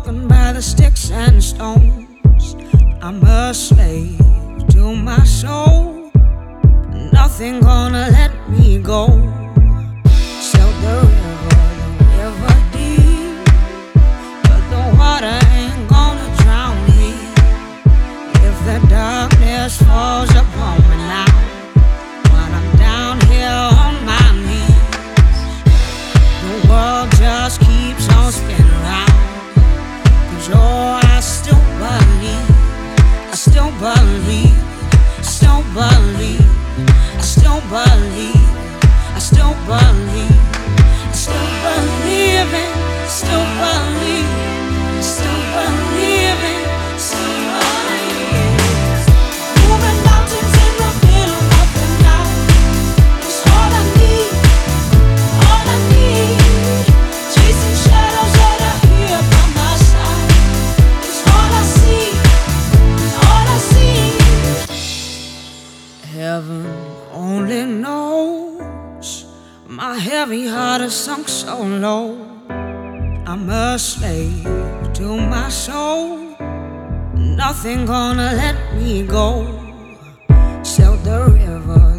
walking by the sticks and stones. I'm a slave to my soul. Nothing gonna let me go. Sail the river deep, but the water ain't gonna drown me. If the darkness falls upon me now, when I'm down here on my knees, the world just keeps on spinning round. 'Cause oh, I still believe, I still believe, I still believe, I still believe, I still believe, I still believe in, still believe, still believe in, still believe. Moving mountains in the middle of the night is all I need, all I need. Chasing shadows that are here by my side is all I see, all I see. Heaven only knows my heavy heart is sunk so low. I'm a slave to my soul. Nothing gonna let me go. Sail the river